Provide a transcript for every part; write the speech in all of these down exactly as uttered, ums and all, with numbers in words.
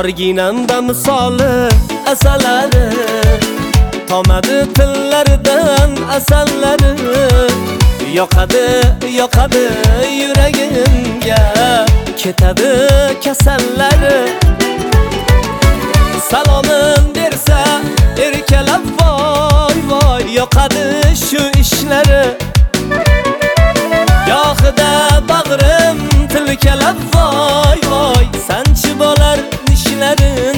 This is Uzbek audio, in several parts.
Orginamda misoli asalari, tomadi tillaridan asallari. Yoqadi, yoqadi yuragimga, ketadi kasallari. Salomim bersa erkalab voy voy, yoqadi shu ishlari. Yoqida bag'rim tilkalab voy voy, sanchi bo'lar nishlarin.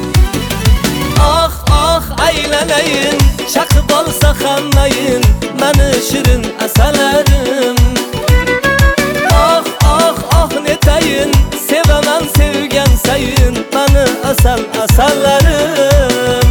Oh oh aylanayin, chaqib olsa hammayin mani shirin asalarim. Oh oh oh netayin, sevaman sevgan sayin mani asal asalarim.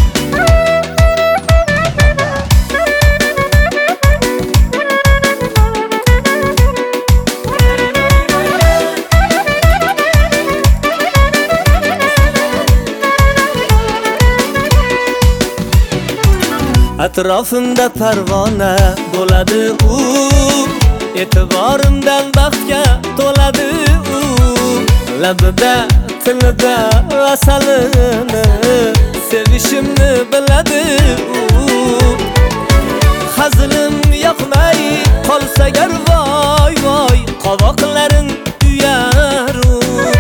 Atrofimda parvona bo'ladi u, e'tiborimdan baxtga to'ladi u. Labida, tilida asalini, sevishimni biladi u. Hazilim yoqmay qolsa gar voy voy, qovoqlarin uyar u.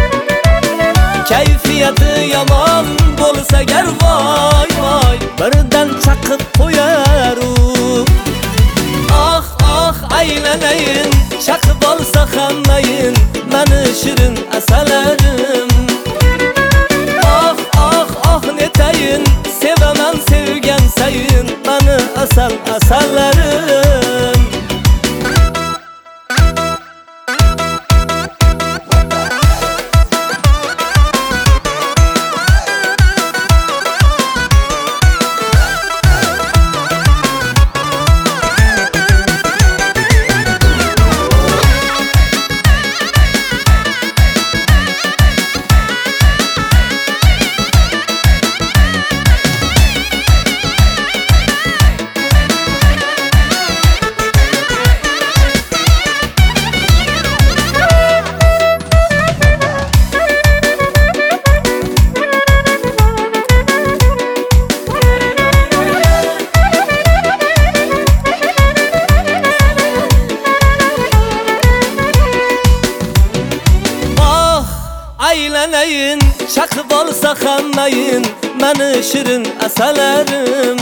Kayfiyati yomon bo'lsa gar voy voy, birdan chaqib qo'yar u. Oh oh aylanayin, chaqib olsa hammayin mani shirin asalarim. Oh oh oh netayin, sevaman sevgan sayin mani asal asalarim. Aylanayin, chaqib olsa hammayin mani shirin asalarim.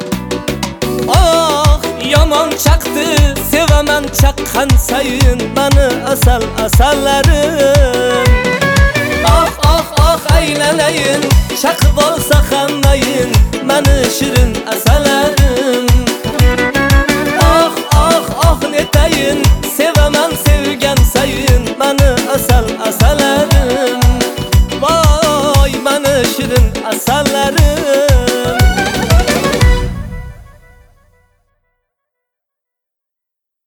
Oh yomon chaqdi, sevaman chaqqan sayin mani asal asalarim. Oh oh oh aylanayin, chaqib olsa